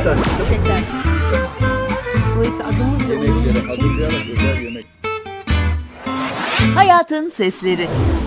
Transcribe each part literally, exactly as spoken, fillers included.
tane çıktı. Tek tane. Dolayısıyla adımız ve Yemeklere uyumlu için hazırlayarak özel yemek. Hayatın Sesleri.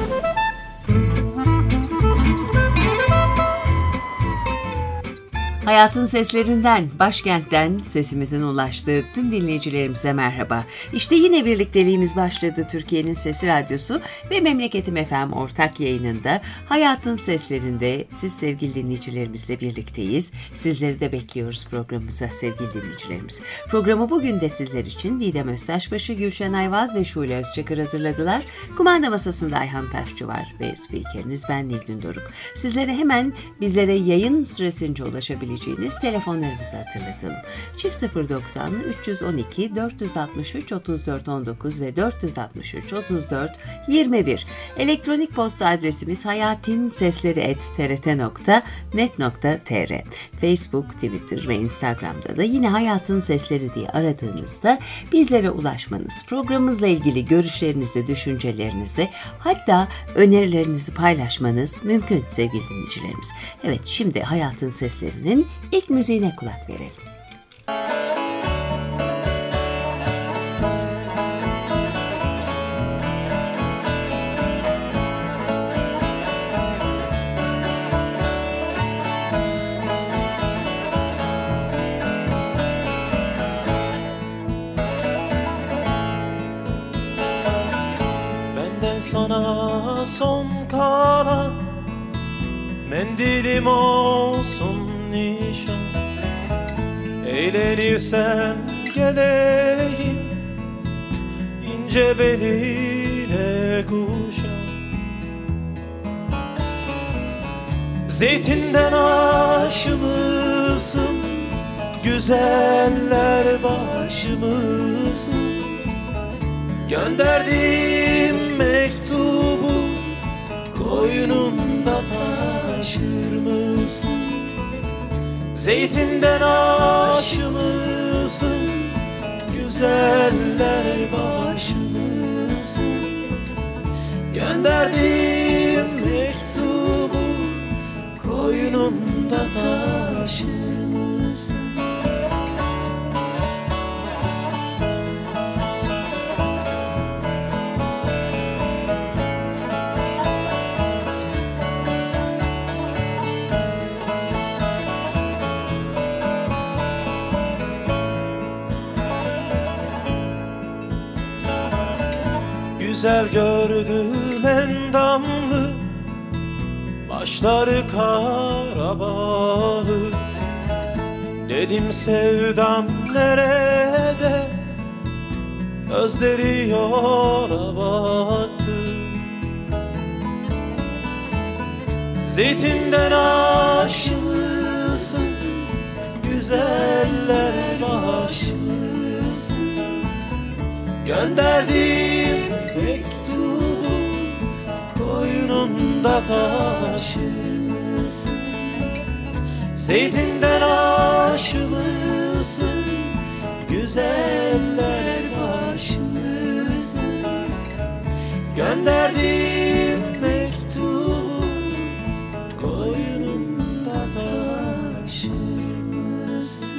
Hayatın seslerinden, başkentten sesimizin ulaştığı tüm dinleyicilerimize merhaba. İşte yine birlikteliğimiz başladı. Türkiye'nin Sesi Radyosu ve Memleketim F M ortak yayınında Hayatın Seslerinde siz sevgili dinleyicilerimizle birlikteyiz. Sizleri de bekliyoruz programımıza sevgili dinleyicilerimiz. Programı bugün de sizler için Didem Öztaşbaşı, Gülşen Ayvaz ve Şule Özçakır hazırladılar. Kumanda masasında Ayhan Taşçı var ve spikeriniz ben Nilgün Doruk. Sizlere hemen bizlere yayın süresince ulaşabileceğiniz telefonlarımızı hatırlatalım. Çift sıfır doksan üç on iki dört altı üç otuz dört on dokuz ve dört altı üç otuz dört yirmi bir. Elektronik posta adresimiz hayatinsesleri et t r t nokta net nokta t r. Facebook, Twitter ve Instagram'da da yine Hayatın Sesleri diye aradığınızda bizlere ulaşmanız, programımızla ilgili görüşlerinizi, düşüncelerinizi, hatta önerilerinizi paylaşmanız mümkün sevgili dinleyicilerimiz. Evet, şimdi Hayatın Sesleri'nin ilk müziğine kulak verelim. Benden sana son kalan mendilim olsun nişan. Eğlenirsen geleyim, ince beline kuşan. Zeytinden aşımısın, güzeller başımısın. Gönderdiğim mektubu koynunda taşır mısın? Zeytinden aşımısın, güzeller başımısın. Gönderdiğim mektubu koynunda taşır mısın? Güzel gördüm endamlı, başları kara bağlı. Dedim sevdam nerede, gözleri yola battı. Zeytinden aşımısın, güzeller başımısın. Gönderdiğim mektubu koynunda taşır mısın? Zeytinden aşımısın, güzeller başımısın. Gönderdiğim mektubu koynunda taşır mısın?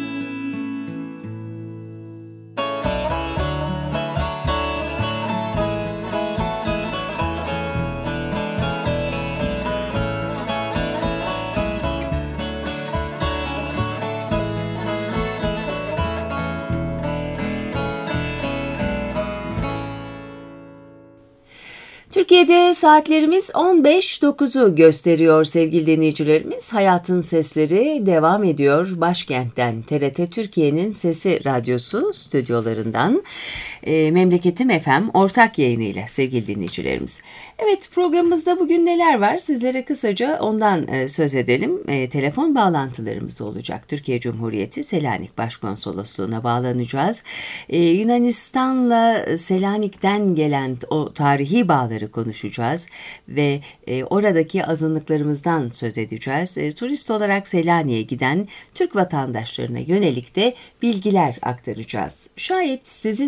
Türkiye'de saatlerimiz on beş dokuzu gösteriyor sevgili dinleyicilerimiz. Hayatın Sesleri devam ediyor. Başkentten T R T Türkiye'nin Sesi Radyosu stüdyolarından e, Memleketim F M ortak yayınıyla sevgili dinleyicilerimiz. Evet, programımızda bugün neler var? Sizlere kısaca ondan e, söz edelim. E, telefon bağlantılarımız olacak. Türkiye Cumhuriyeti Selanik Başkonsolosluğu'na bağlanacağız. E, Yunanistan'la Selanik'ten gelen o tarihi bağları konuşacağız ve e, oradaki azınlıklarımızdan söz edeceğiz. E, turist olarak Selanik'e giden Türk vatandaşlarına yönelik de bilgiler aktaracağız. Şayet sizin de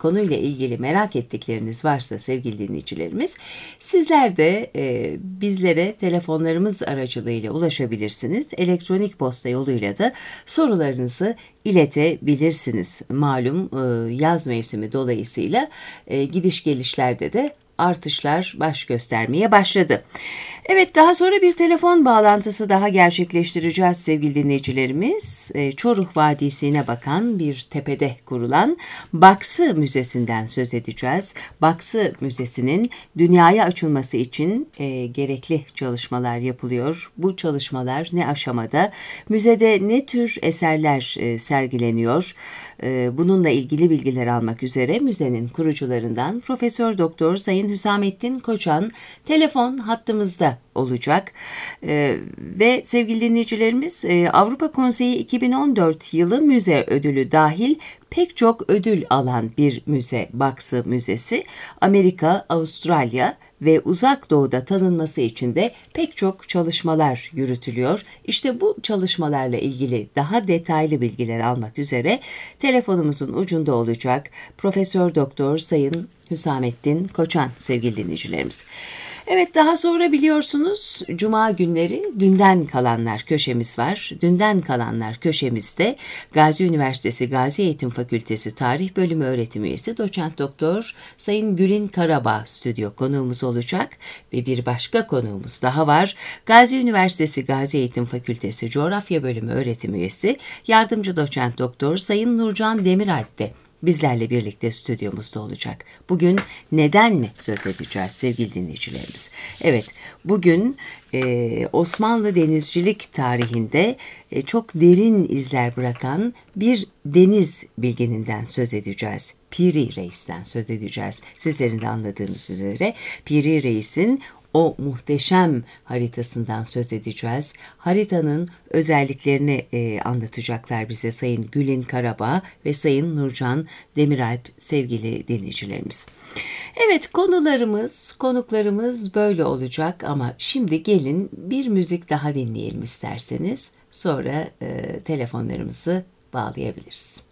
konuyla ilgili merak ettikleriniz varsa sevgili dinleyicilerimiz, sizler de e, bizlere telefonlarımız aracılığıyla ulaşabilirsiniz. Elektronik posta yoluyla da sorularınızı iletebilirsiniz. Malum e, yaz mevsimi dolayısıyla e, gidiş gelişlerde de artışlar baş göstermeye başladı. Evet, daha sonra bir telefon bağlantısı daha gerçekleştireceğiz sevgili dinleyicilerimiz. Çoruh Vadisi'ne bakan bir tepede kurulan Baksı Müzesi'nden söz edeceğiz. Baksı Müzesi'nin dünyaya açılması için e, gerekli çalışmalar yapılıyor. Bu çalışmalar ne aşamada? Müzede ne tür eserler e, sergileniyor? E, bununla ilgili bilgiler almak üzere müzenin kurucularından Profesör Doktor Sayın Hüsamettin Koçan telefon hattımızda olacak. Ee, ve sevgili dinleyicilerimiz, e, Avrupa Konseyi iki bin on dört yılı müze ödülü dahil pek çok ödül alan bir müze Baksı Müzesi. Amerika, Avustralya ve Uzak Doğu'da tanınması için de pek çok çalışmalar yürütülüyor. İşte bu çalışmalarla ilgili daha detaylı bilgiler almak üzere telefonumuzun ucunda olacak Profesör Doktor Sayın Hüsamettin Koçan sevgili dinleyicilerimiz. Evet, daha sonra biliyorsunuz Cuma günleri Dünden Kalanlar köşemiz var. Dünden Kalanlar köşemizde Gazi Üniversitesi Gazi Eğitim Fakültesi Tarih Bölümü öğretim üyesi Doçent Doktor Sayın Gülin Karabağ stüdyo konuğumuz olacak ve bir başka konuğumuz daha var. Gazi Üniversitesi Gazi Eğitim Fakültesi Coğrafya Bölümü öğretim üyesi Yardımcı Doçent Doktor Sayın Nurcan Demiralp de bizlerle birlikte stüdyomuzda olacak. Bugün neden mi söz edeceğiz sevgili dinleyicilerimiz? Evet, bugün e, Osmanlı denizcilik tarihinde e, çok derin izler bırakan bir deniz bilgininden söz edeceğiz. Piri Reis'ten söz edeceğiz. Sizlerin de anladığınız üzere Piri Reis'in o muhteşem haritasından söz edeceğiz. Haritanın özelliklerini e, anlatacaklar bize Sayın Gülin Karabağ ve Sayın Nurcan Demiralp sevgili dinleyicilerimiz. Evet, konularımız, konuklarımız böyle olacak ama şimdi gelin bir müzik daha dinleyelim isterseniz. Sonra e, telefonlarımızı bağlayabiliriz.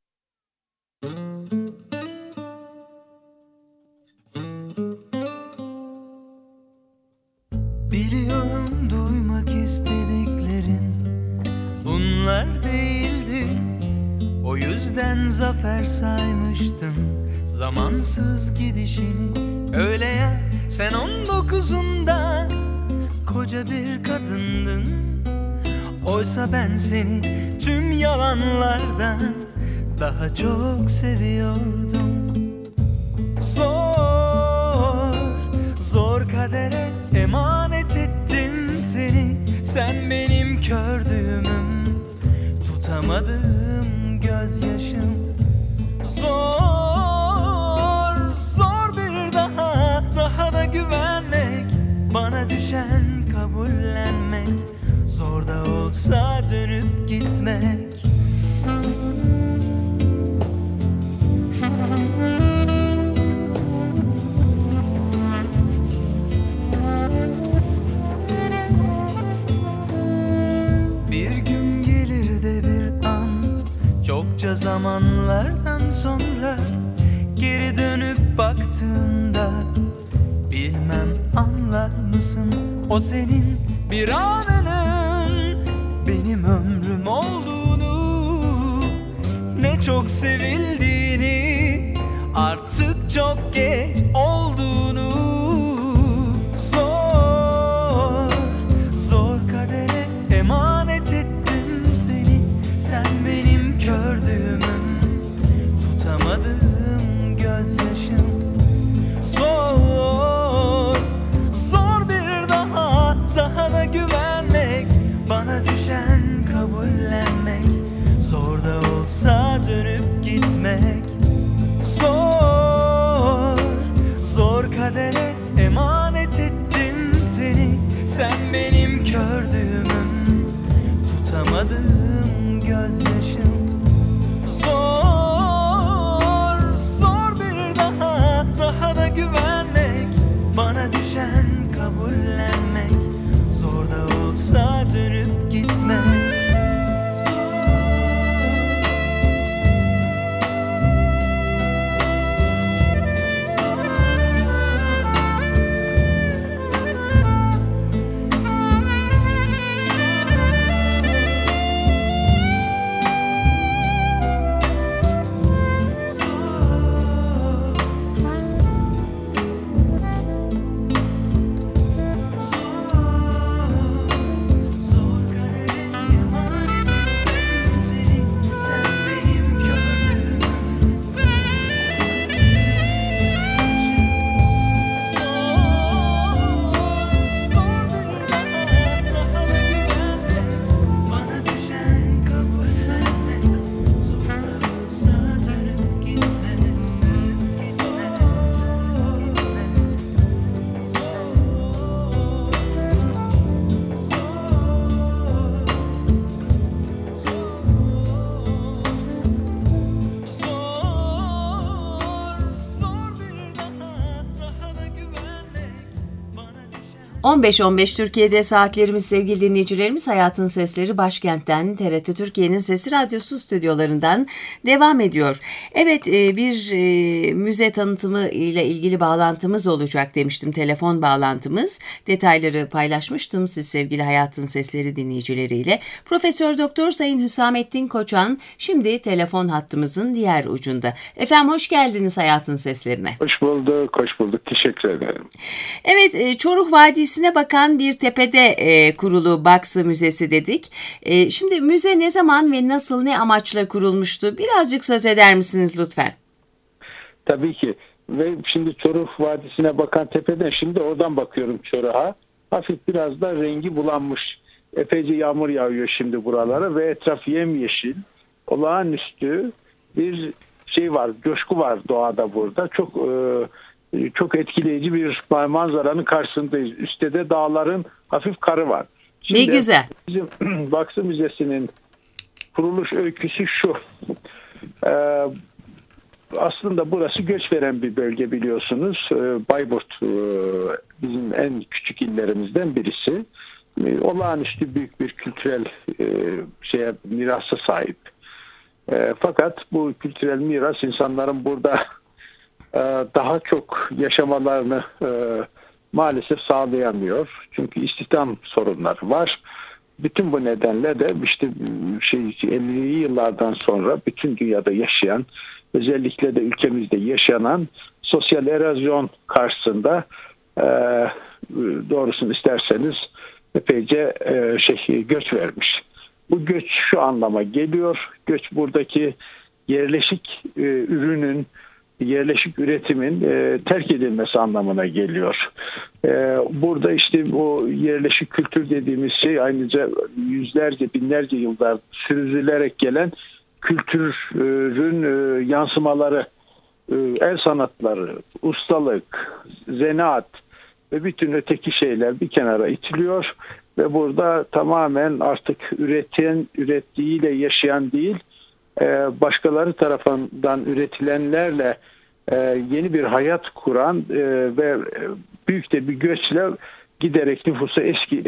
Biliyorum duymak istediklerin bunlar değildi. O yüzden zafer saymıştım zamansız gidişini. Öyle ya, sen on dokuzunda koca bir kadındın. Oysa ben seni tüm yalanlardan daha çok seviyordum. Zor, zor kadere emanet ettim seni. Sen benim kördüğümüm, tutamadığım gözyaşım. Zor, zor bir daha, daha da güvenmek. Bana düşen kabullenmek. Zor da olsa dönüp gitmek. Bir gün gelir de bir an, çokça zamanlardan sonra geri dönüp baktığında, bilmem anlar mısın o senin bir anının benim ömrüm olduğunu, ne çok sevildiğini, artık çok geç olduğunu. Zor, zor kadere emanet ettim seni. Sen benim kördüğümüm, tutamadığım gözyaşım. Zor, zor bir daha, daha da güvenmek. Bana düşen kabullenmek. Zor da olsa dönüp gitmek. Zor, zor kadere emanet ettim seni. Sen benim kördüğümüm, tutamadığım gözyaşım. Zor, zor bir daha, daha da güvenmek. Bana düşen kabullenmek. Zor da olsa dönüp gitmek. on beş on beş Türkiye'de saatlerimiz sevgili dinleyicilerimiz. Hayatın Sesleri başkentten T R T Türkiye'nin Sesi Radyosu stüdyolarından devam ediyor. Evet, bir müze tanıtımı ile ilgili bağlantımız olacak demiştim, telefon bağlantımız. Detayları paylaşmıştım siz sevgili Hayatın Sesleri dinleyicileriyle. Profesör Doktor Sayın Hüsamettin Koçan şimdi telefon hattımızın diğer ucunda. Efendim hoş geldiniz Hayatın Seslerine. Hoş bulduk, hoş bulduk. Teşekkür ederim. Evet, Çoruh Vadisi'ne bakan bir tepede e, kurulu Baksı Müzesi dedik. E, şimdi müze ne zaman ve nasıl, ne amaçla kurulmuştu? Birazcık söz eder misiniz lütfen? Tabii ki. Ve şimdi Çoruh Vadisi'ne bakan tepeden şimdi oradan bakıyorum Çoruh'a. Hafif biraz da rengi bulanmış. Epeyce yağmur yağıyor şimdi buralara ve etraf yemyeşil. Olağanüstü bir şey var, coşku var doğada burada. Çok e, çok etkileyici bir manzaranın karşısındayız. Üstte de dağların hafif karı var. Şimdi ne güzel. Bizim Baksı Müzesi'nin kuruluş öyküsü şu. Ee, aslında burası göç veren bir bölge biliyorsunuz. Ee, Bayburt e, bizim en küçük illerimizden birisi. Ee, olağanüstü büyük bir kültürel e, şeye mirasa sahip. E, fakat bu kültürel miras insanların burada e, daha çok yaşamalarını e, maalesef sağlayamıyor. Çünkü istihdam sorunları var. Bütün bu nedenle de işte şey ellili yıllardan sonra bütün dünyada yaşayan, özellikle de ülkemizde yaşanan sosyal erozyon karşısında e, doğrusunu isterseniz epeyce e, şey göç vermiş. Bu göç şu anlama geliyor. Göç buradaki yerleşik e, ürünün, yerleşik üretimin e, terk edilmesi anlamına geliyor. E, burada işte o yerleşik kültür dediğimiz şey ayrıca yüzlerce, binlerce yıllar sürdürülerek gelen kültürün e, yansımaları, e, el sanatları, ustalık, zanaat ve bütün öteki şeyler bir kenara itiliyor ve burada tamamen artık üreten, ürettiğiyle yaşayan değil, başkaları tarafından üretilenlerle yeni bir hayat kuran ve büyük de bir göçle giderek nüfusu eski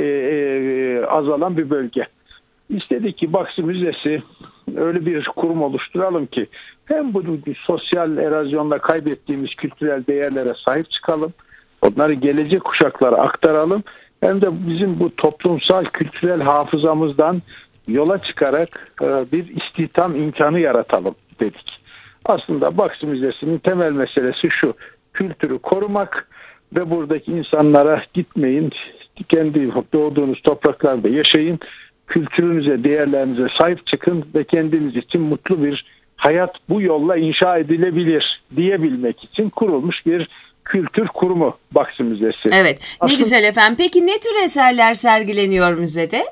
azalan bir bölge. İstedik ki Baksı Müzesi öyle bir kurum oluşturalım ki hem bu sosyal erozyonla kaybettiğimiz kültürel değerlere sahip çıkalım, onları gelecek kuşaklara aktaralım, hem de bizim bu toplumsal kültürel hafızamızdan yola çıkarak bir istihdam imkanı yaratalım dedik. Aslında Baksı Müzesi'nin temel meselesi şu: kültürü korumak ve buradaki insanlara gitmeyin, kendi doğduğunuz topraklarda yaşayın, kültürünüze, değerlerinize sahip çıkın ve kendiniz için mutlu bir hayat bu yolla inşa edilebilir diyebilmek için kurulmuş bir kültür kurumu Baksı Müzesi. Evet, ne Aslında, güzel efendim. Peki ne tür eserler sergileniyor müzede?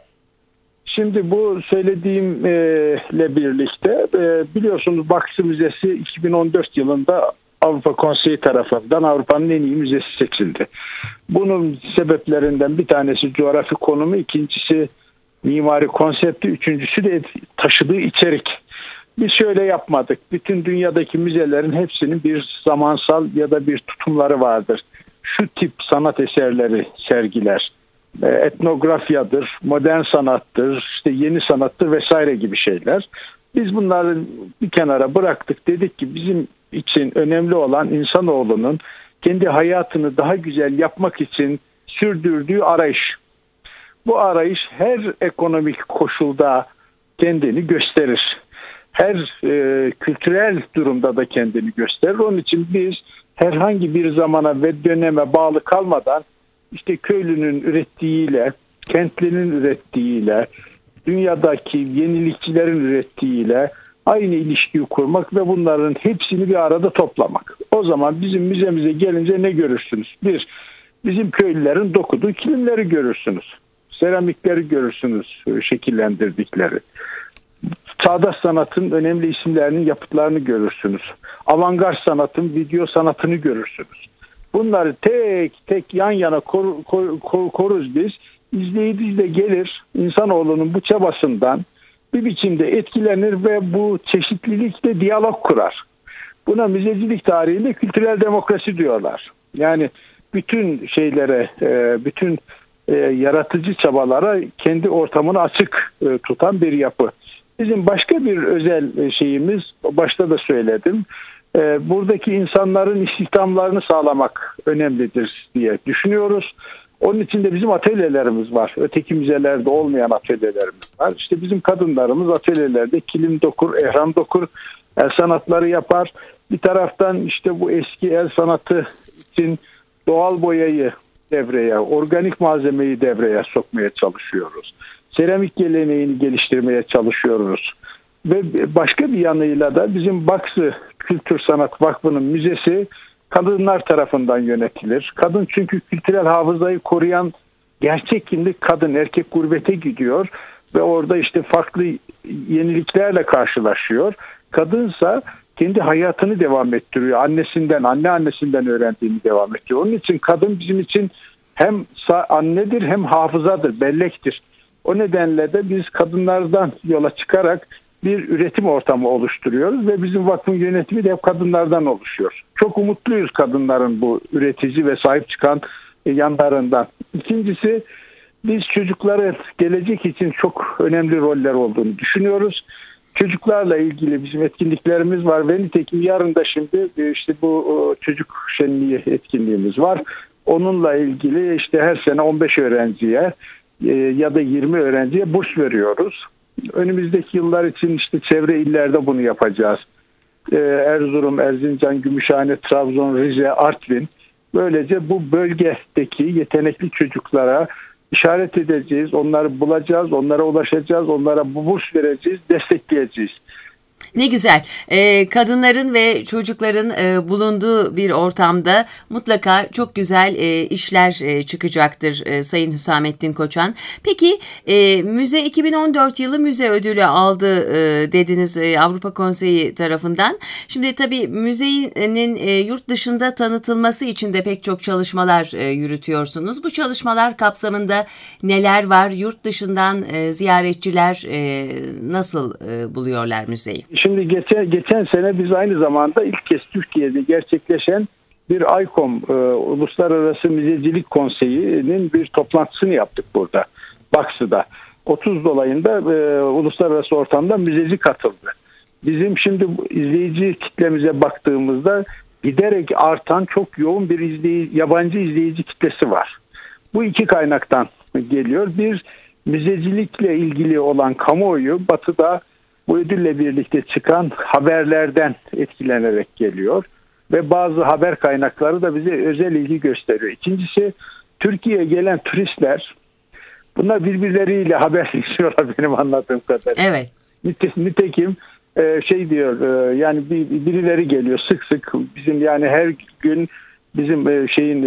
Şimdi bu söylediğimle birlikte biliyorsunuz Baksı Müzesi iki bin on dört yılında Avrupa Konseyi tarafından Avrupa'nın en iyi müzesi seçildi. Bunun sebeplerinden bir tanesi coğrafi konumu, ikincisi mimari konsepti, üçüncüsü de taşıdığı içerik. Biz şöyle yapmadık. Bütün dünyadaki müzelerin hepsinin bir zamansal ya da bir tutumları vardır. Şu tip sanat eserleri sergiler. Etnografyadır, modern sanattır, işte yeni sanattır vesaire gibi şeyler. Biz bunları bir kenara bıraktık. Dedik ki bizim için önemli olan insanoğlunun kendi hayatını daha güzel yapmak için sürdürdüğü arayış. Bu arayış her ekonomik koşulda kendini gösterir. Her e, kültürel durumda da kendini gösterir. Onun için biz herhangi bir zamana ve döneme bağlı kalmadan işte köylünün ürettiğiyle, kentlinin ürettiğiyle, dünyadaki yenilikçilerin ürettiğiyle aynı ilişkiyi kurmak ve bunların hepsini bir arada toplamak. O zaman bizim müzemize gelince ne görürsünüz? Bir, bizim köylülerin dokuduğu kilimleri görürsünüz. Seramikleri görürsünüz, şekillendirdikleri. Çağdaş sanatın önemli isimlerinin yapıtlarını görürsünüz. Avantgard sanatın video sanatını görürsünüz. Bunları tek tek yan yana kor, kor, kor, koruz biz. İzleyici de gelir, insanoğlunun bu çabasından bir biçimde etkilenir ve bu çeşitlilikle diyalog kurar. Buna müzecilik tarihinde kültürel demokrasi diyorlar. Yani bütün şeylere, e, bütün e, yaratıcı çabalara kendi ortamını açık e, tutan bir yapı. Bizim başka bir özel şeyimiz, başta da söyledim, e, buradaki insanların istihdamlarını sağlamak önemlidir diye düşünüyoruz. Onun için de bizim atölyelerimiz var. Öteki müzelerde olmayan atölyelerimiz var. İşte bizim kadınlarımız atölyelerde kilim dokur, ehram dokur, el sanatları yapar. Bir taraftan işte bu eski el sanatı için doğal boyayı devreye, organik malzemeyi devreye sokmaya çalışıyoruz. Seramik geleneğini geliştirmeye çalışıyoruz. Ve başka bir yanıyla da bizim Baksı Kültür Sanat Vakfı'nın müzesi kadınlar tarafından yönetilir. Kadın çünkü kültürel hafızayı koruyan gerçek kimlik kadın, erkek gurbete gidiyor ve orada işte farklı yeniliklerle karşılaşıyor. Kadınsa kendi hayatını devam ettiriyor. Annesinden, anne annesinden öğrendiğini devam ettiriyor. Onun için kadın bizim için hem annedir hem hafızadır, bellektir. O nedenle de biz kadınlardan yola çıkarak bir üretim ortamı oluşturuyoruz ve bizim vakfın yönetimi de hep kadınlardan oluşuyor. Çok umutluyuz kadınların bu üretici ve sahip çıkan yanlarından. İkincisi, biz çocukların gelecek için çok önemli roller olduğunu düşünüyoruz. Çocuklarla ilgili bizim etkinliklerimiz var ve nitekim yarın da şimdi işte bu çocuk şenliği etkinliğimiz var. Onunla ilgili işte her sene on beş öğrenciye ya da yirmi öğrenciye burs veriyoruz. Önümüzdeki yıllar için işte çevre illerde bunu yapacağız. Erzurum, Erzincan, Gümüşhane, Trabzon, Rize, Artvin. Böylece bu bölgedeki yetenekli çocuklara işaret edeceğiz, onları bulacağız, onlara ulaşacağız, onlara bu burs vereceğiz, destekleyeceğiz. Ne güzel. Ee, kadınların ve çocukların e, bulunduğu bir ortamda mutlaka çok güzel e, işler e, çıkacaktır e, Sayın Hüsamettin Koçan. Peki e, müze iki bin on dört yılı müze ödülü aldı e, dediniz e, Avrupa Konseyi tarafından. Şimdi tabii müzenin e, yurt dışında tanıtılması için de pek çok çalışmalar e, yürütüyorsunuz. Bu çalışmalar kapsamında neler var? Yurt dışından e, ziyaretçiler e, nasıl e, buluyorlar müzeyi? Şimdi geçen, geçen sene biz aynı zamanda ilk kez Türkiye'de gerçekleşen bir ICOM, e, Uluslararası Müzecilik Konseyi'nin bir toplantısını yaptık burada, Baksı'da. otuz dolayında e, uluslararası ortamda müzeci katıldı. Bizim şimdi izleyici kitlemize baktığımızda giderek artan çok yoğun bir izleyici, yabancı izleyici kitlesi var. Bu iki kaynaktan geliyor. Bir, müzecilikle ilgili olan kamuoyu Batı'da bu ödülle birlikte çıkan haberlerden etkilenerek geliyor ve bazı haber kaynakları da bize özel ilgi gösteriyor. İkincisi, Türkiye'ye gelen turistler, bunlar birbirleriyle haberleşiyorlar benim anladığım kadarıyla. Evet. Nitekim şey diyor, yani birileri geliyor sık sık bizim, yani her gün bizim şeyin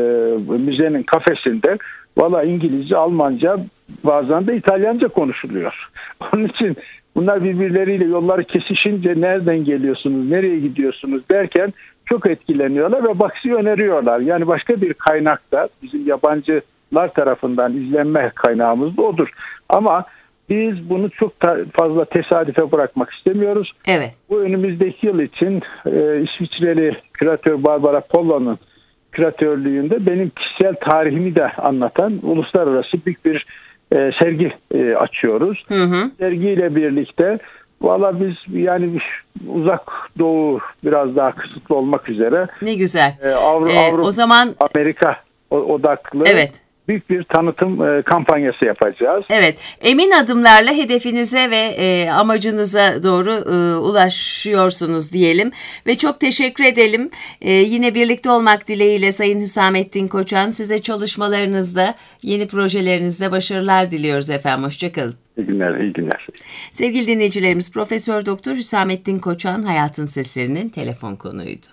müzenin kafesinde valla İngilizce, Almanca, bazen de İtalyanca konuşuluyor. Onun için bunlar birbirleriyle yolları kesişince nereden geliyorsunuz, nereye gidiyorsunuz derken çok etkileniyorlar ve Baksı'yı öneriyorlar. Yani başka bir kaynakta bizim yabancılar tarafından izlenme kaynağımız da odur. Ama biz bunu çok fazla tesadüfe bırakmak istemiyoruz. Evet. Bu önümüzdeki yıl için e, İsviçreli küratör Barbara Pollo'nun küratörlüğünde benim kişisel tarihimi de anlatan uluslararası büyük bir e, sergi e, açıyoruz. Hı hı. Sergiyle birlikte valla biz yani uzak doğu biraz daha kısıtlı olmak üzere. Ne güzel. E, Avru, ee, Avrupa, o zaman Amerika odaklı. Evet. Büyük bir tanıtım kampanyası yapacağız. Evet, emin adımlarla hedefinize ve e, amacınıza doğru e, ulaşıyorsunuz diyelim ve çok teşekkür edelim. E, yine birlikte olmak dileğiyle Sayın Hüsamettin Koçan, size çalışmalarınızda, yeni projelerinizde başarılar diliyoruz efendim. Hoşçakalın. İyi günler, iyi günler. Sevgili dinleyicilerimiz, Profesör Doktor Hüsamettin Koçan Hayatın Seslerinin telefon konuğuydu.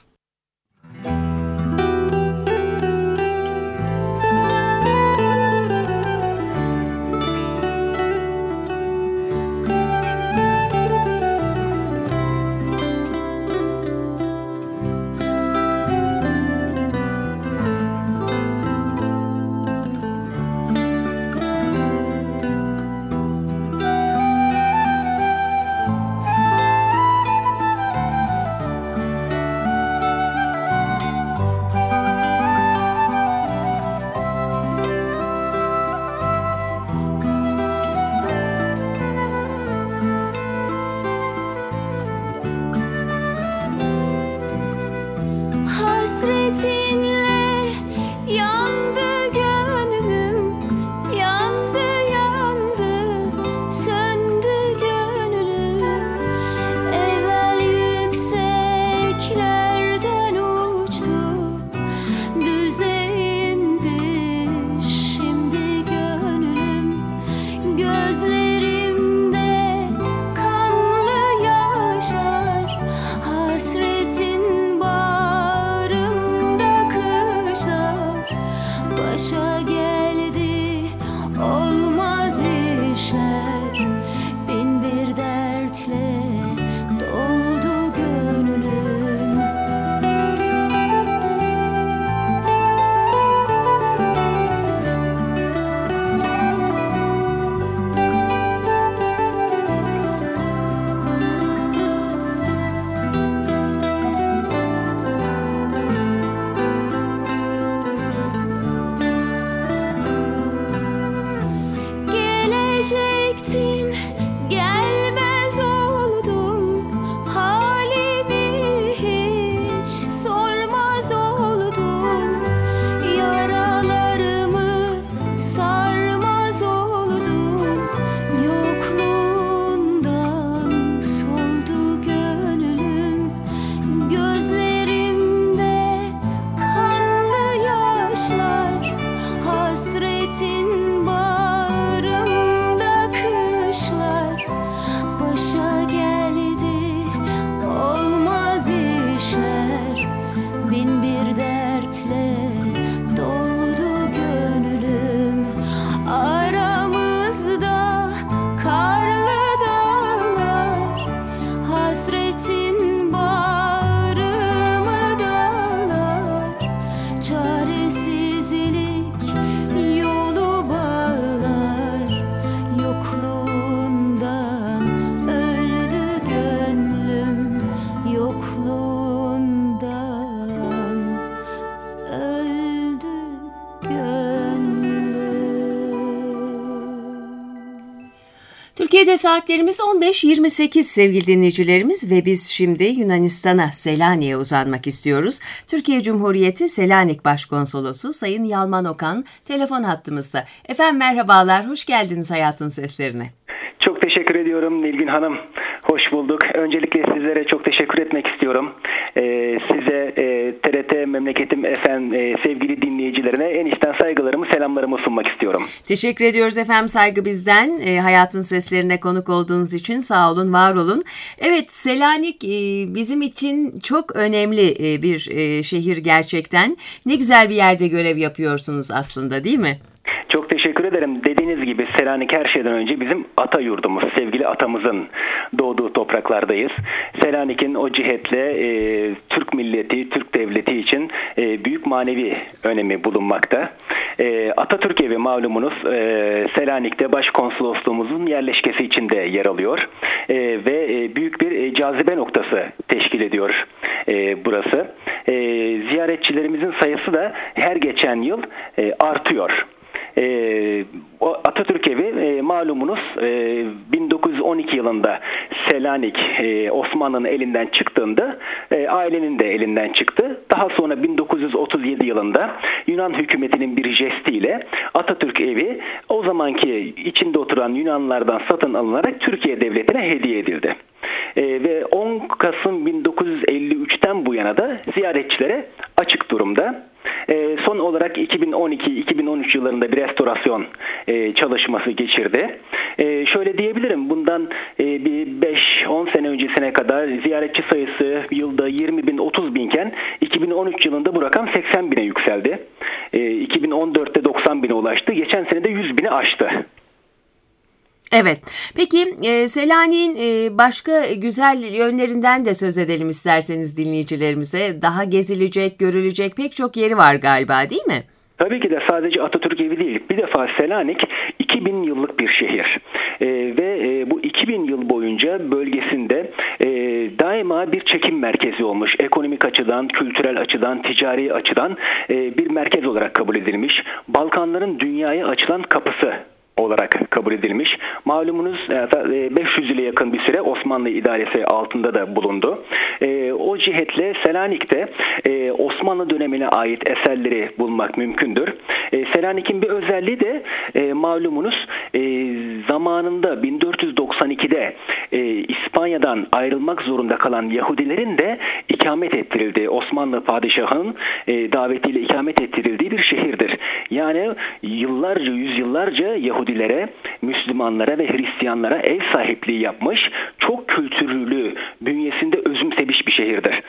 başa geldi olmaz işler, bin bir dertle doldu gönlüm. Gelecektin, gelmez oldun, halimi hiç sormaz oldun, yaralarımı sarmaz oldun, yokluğundan soldu gönlüm, gözlerimde kanlı yaşlar, hasretin başa geldi olmaz işler, bin bir dertle doldu gönlüm. Aramızda karlı dağlar, hasretin bağrımı dağlar, çaresizlik yolu bağlar, yokluğundan öldü gönlüm, yokluğundan öldü gönlüm. Türkiye'de saatlerimiz on beş yirmi sekiz sevgili dinleyicilerimiz ve biz şimdi Yunanistan'a, Selanik'e uzanmak istiyoruz. Türkiye Cumhuriyeti Selanik Başkonsolosu Sayın Yalman Okan telefon hattımızda. Efendim merhabalar, hoş geldiniz Hayatın Seslerine. Çok teşekkür ediyorum Nilgün Hanım. Hoş bulduk. Öncelikle sizlere çok teşekkür etmek istiyorum. Ee, size e, T R T Memleketim F M e, sevgili dinleyicilerine en içten saygılarımı, selamlarımı sunmak istiyorum. Teşekkür ediyoruz efendim, saygı bizden. E, Hayatın Seslerine konuk olduğunuz için sağ olun, var olun. Evet, Selanik e, bizim için çok önemli e, bir e, şehir gerçekten. Ne güzel bir yerde görev yapıyorsunuz aslında, değil mi? Çok teşekkür ederim. Dediğiniz gibi Selanik her şeyden önce bizim ata yurdumuz, sevgili atamızın doğduğu topraklardayız. Selanik'in o cihetle e, Türk milleti, Türk devleti için e, büyük manevi önemi bulunmakta. E, Atatürk Evi malumunuz e, Selanik'te başkonsolosluğumuzun yerleşkesi içinde yer alıyor. E, ve e, büyük bir e, cazibe noktası teşkil ediyor e, burası. E, ziyaretçilerimizin sayısı da her geçen yıl e, artıyor. Ee, Atatürk Evi e, malumunuz e, bin dokuz yüz on iki yılında Selanik e, Osmanlı'nın elinden çıktığında e, ailenin de elinden çıktı. Daha sonra bin dokuz yüz otuz yedi yılında Yunan hükümetinin bir jestiyle Atatürk Evi o zamanki içinde oturan Yunanlılardan satın alınarak Türkiye Devleti'ne hediye edildi. E, ve on Kasım bin dokuz yüz elli üçten bu yana da ziyaretçilere açık durumda. E, son olarak iki bin on iki iki bin on üç yıllarında bir restorasyon e, çalışması geçirdi. E, şöyle diyebilirim, bundan e, bir beş on sene öncesine kadar ziyaretçi sayısı yılda yirmi bin otuz binken iki bin on üç yılında bu rakam seksen bine yükseldi. E, iki bin on dörtte doksan bine ulaştı. Geçen sene de yüz bini aştı. Evet. Peki e, Selanik'in e, başka güzel yönlerinden de söz edelim isterseniz dinleyicilerimize. Daha gezilecek, görülecek pek çok yeri var galiba, değil mi? Tabii ki de sadece Atatürk Evi değil. Bir defa Selanik iki bin yıllık bir şehir. Ee, ve e, bu iki bin yıl boyunca bölgesinde e, daima bir çekim merkezi olmuş. Ekonomik açıdan, kültürel açıdan, ticari açıdan e, bir merkez olarak kabul edilmiş. Balkanların dünyaya açılan kapısı olarak kabul edilmiş. Malumunuz beş yüz yıla yakın bir süre Osmanlı idaresi altında da bulundu. O cihetle Selanik'te Osmanlı dönemine ait eserleri bulmak mümkündür. Selanik'in bir özelliği de malumunuz zamanında bin dört yüz doksan ikide İspanya'dan ayrılmak zorunda kalan Yahudilerin de ikamet ettirildiği, Osmanlı padişahının davetiyle ikamet ettirildiği bir şehirdir. Yani yıllarca, yüzyıllarca Yahudilere, Müslümanlara ve Hristiyanlara ev sahipliği yapmış, çok kültürlü, bünyesinde özümsemiş bir şehirdir. O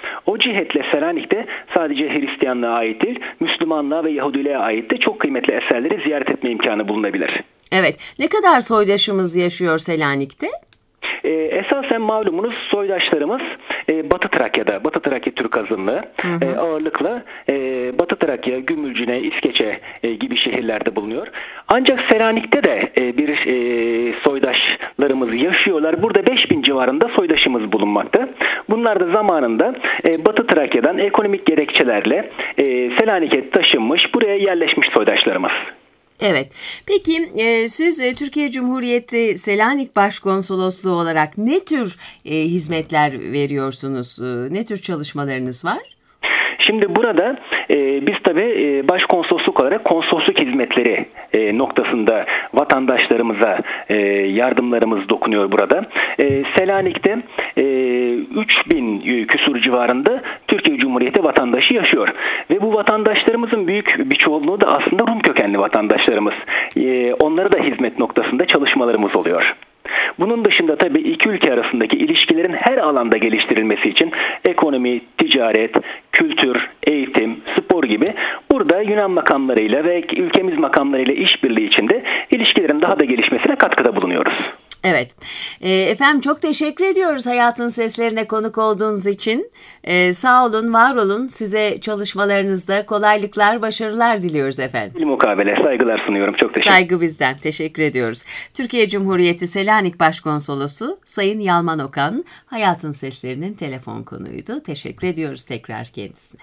cihetle Selanik'te sadece Hristiyanlığa ait değil, Müslümanlığa ve Yahudiliğe ait de çok kıymetli eserleri ziyaret etme imkanı bulunabilir. Evet. Ne kadar soydaşımız yaşıyor Selanik'te? E, esasen malumunuz soydaşlarımız e, Batı Trakya'da, Batı Trakya Türk azınlığı e, ağırlıkla e, Batı Trakya, Gümülcine, İskeçe e, gibi şehirlerde bulunuyor. Ancak Selanik'te de e, bir e, soydaşlarımız yaşıyorlar. Burada beş bin civarında soydaşımız bulunmakta. Bunlar da zamanında e, Batı Trakya'dan ekonomik gerekçelerle e, Selanik'e taşınmış, buraya yerleşmiş soydaşlarımız. Evet. Peki e, siz e, Türkiye Cumhuriyeti Selanik Başkonsolosluğu olarak ne tür e, hizmetler veriyorsunuz? E, ne tür çalışmalarınız var? Şimdi burada e, biz tabii e, başkonsolosluk olarak konsolosluk hizmetleri e, noktasında vatandaşlarımıza e, yardımlarımız dokunuyor burada. E, Selanik'te e, üç bin küsur civarında Türkiye Cumhuriyeti vatandaşı yaşıyor. Ve bu vatandaşlarımızın büyük bir çoğunluğu da aslında Rum kökenli vatandaşlarımız. E, onlara da hizmet noktasında çalışmalarımız oluyor. Bunun dışında tabii iki ülke arasındaki ilişkilerin her alanda geliştirilmesi için ekonomi, ticaret, kültür, eğitim, spor gibi burada Yunan makamlarıyla ve ülkemiz makamlarıyla işbirliği içinde ilişkilerin daha da gelişmesine katkıda bulunuyoruz. Evet. E, efendim çok teşekkür ediyoruz Hayatın Seslerine konuk olduğunuz için. E, sağ olun, var olun. Size çalışmalarınızda kolaylıklar, başarılar diliyoruz efendim. Bir mukabele, saygılar sunuyorum. Çok teşekkür ederim. Saygı bizden. Teşekkür ediyoruz. Türkiye Cumhuriyeti Selanik Başkonsolosu Sayın Yalman Okan, Hayatın Seslerinin telefon konuğuydu. Teşekkür ediyoruz tekrar kendisine.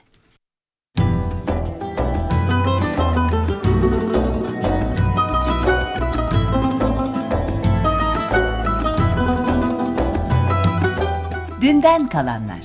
Dünden kalanlar.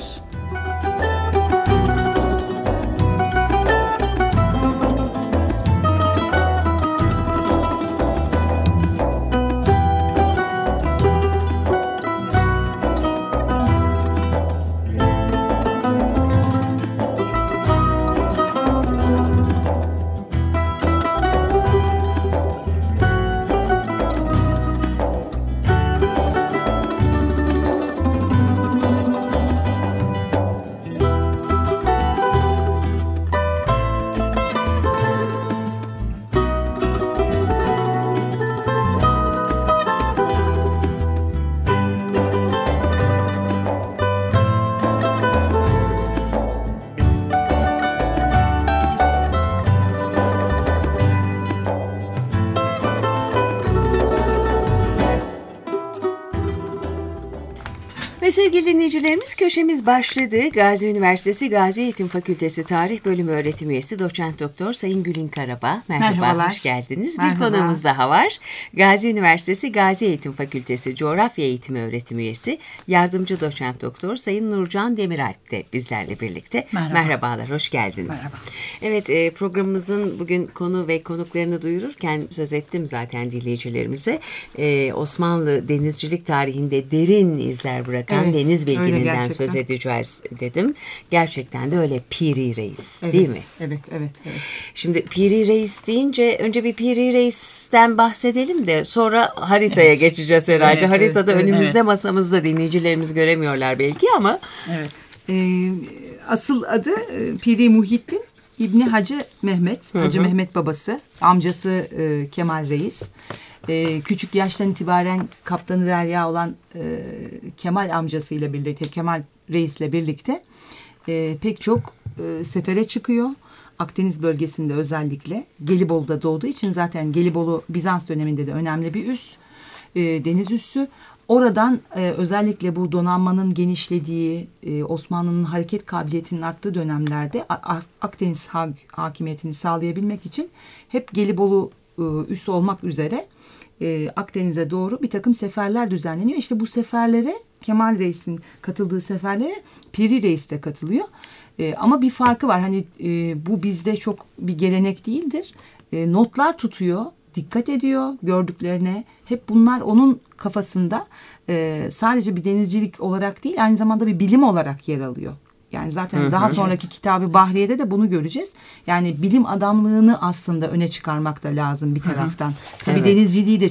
Ve sevgili dinleyicilerimiz, köşemiz başladı. Gazi Üniversitesi Gazi Eğitim Fakültesi Tarih Bölümü Öğretim Üyesi Doçent Doktor Sayın Gülin Karabağ. Merhaba, Merhabalar. hoş geldiniz. Merhaba. Bir konuğumuz daha var. Gazi Üniversitesi Gazi Eğitim Fakültesi Coğrafya Eğitimi Öğretim Üyesi Yardımcı Doçent Doktor Sayın Nurcan Demiralp de bizlerle birlikte. Merhaba. Merhabalar, hoş geldiniz. Merhaba. Evet, e, programımızın bugün konu ve konuklarını duyururken söz ettim zaten dinleyicilerimize. E, Osmanlı denizcilik tarihinde derin izler bırakan Evet, deniz öyle bilgininden gerçekten. söz edeceğiz dedim. Gerçekten de öyle Piri Reis, Evet, değil mi? Evet, evet, evet. Şimdi Piri Reis deyince önce bir Piri Reis'ten bahsedelim de sonra haritaya Evet. geçeceğiz herhalde. Evet, Haritada evet, önümüzde evet. masamızda, dinleyicilerimiz göremiyorlar belki ama. Evet. Ee, asıl adı e, Piri Muhittin İbni Hacı Mehmet. Hacı hı. Mehmet babası. Amcası e, Kemal Reis. E, küçük yaştan itibaren Kaptanı Derya olan e, Kemal amcasıyla birlikte, Kemal Reis'le birlikte e, pek çok e, sefere çıkıyor. Akdeniz bölgesinde özellikle Gelibolu'da doğduğu için zaten Gelibolu Bizans döneminde de önemli bir üs. E, deniz üssü. Oradan e, özellikle bu donanmanın genişlediği, e, Osmanlı'nın hareket kabiliyetinin arttığı dönemlerde A- Akdeniz ha- hakimiyetini sağlayabilmek için hep Gelibolu e, üssü olmak üzere e, Akdeniz'e doğru bir takım seferler düzenleniyor. İşte bu seferlere Kemal Reis'in katıldığı seferlere Piri Reis de katılıyor. E, ama bir farkı var. Hani e, bu bizde çok bir gelenek değildir. E, notlar tutuyor, dikkat ediyor gördüklerine. Hep bunlar onun kafasında e, sadece bir denizcilik olarak değil, aynı zamanda bir bilim olarak yer alıyor. Yani zaten Hı hı. daha sonraki Kitab-ı Bahriye'de de bunu göreceğiz. Yani bilim adamlığını aslında öne çıkarmak da lazım bir taraftan. Tabii Evet. denizciliği de çok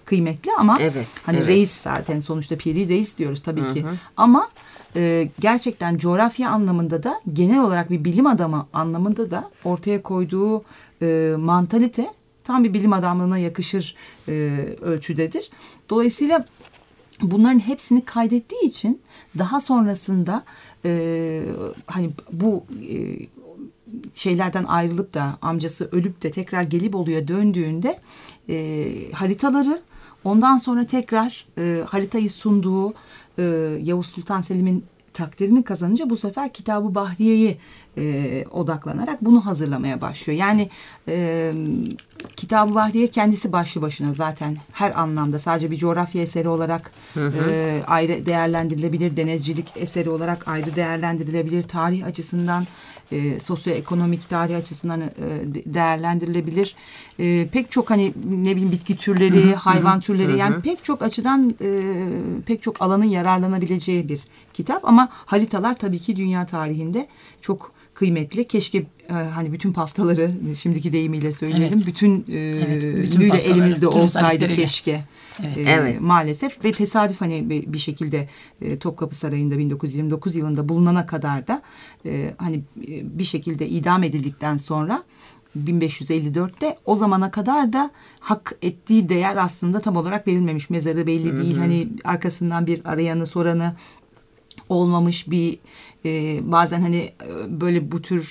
kıymetli ama Evet, hani evet. reis zaten sonuçta Piri Reis diyoruz tabii hı hı. ki. Ama e, gerçekten coğrafya anlamında da genel olarak bir bilim adamı anlamında da ortaya koyduğu e, mantalite tam bir bilim adamlığına yakışır e, ölçüdedir. Dolayısıyla bunların hepsini kaydettiği için daha sonrasında e, hani bu e, şeylerden ayrılıp da amcası ölüp de tekrar Gelibolu'ya döndüğünde e, haritaları ondan sonra tekrar e, haritayı sunduğu e, Yavuz Sultan Selim'in takdirini kazanınca bu sefer Kitab-ı Bahriye'ye e, odaklanarak bunu hazırlamaya başlıyor. Yani e, Kitab-ı Bahriye kendisi başlı başına zaten her anlamda sadece bir coğrafya eseri olarak hı hı. E, ayrı değerlendirilebilir, denizcilik eseri olarak ayrı değerlendirilebilir, tarih açısından, e, sosyoekonomik tarih açısından e, değerlendirilebilir. E, pek çok hani ne bileyim bitki türleri, hı hı. hayvan türleri hı hı. yani pek çok açıdan e, pek çok alanın yararlanabileceği bir kitap ama haritalar tabii ki dünya tarihinde çok kıymetli. Keşke e, hani bütün paftaları şimdiki deyimiyle söyleyelim. Evet. Bütün e, evet, bütün elimizde bütün olsaydı keşke. Evet. E, evet. Maalesef ve tesadüf hani bir şekilde e, Topkapı Sarayı'nda bin dokuz yüz yirmi dokuz yılında bulunana kadar da e, hani bir şekilde idam edildikten sonra bin beş yüz elli dörtte o zamana kadar da hak ettiği değer aslında tam olarak verilmemiş. Mezarı belli hı hı. değil. Hani arkasından bir arayanı soranı olmamış bir e, bazen hani böyle bu tür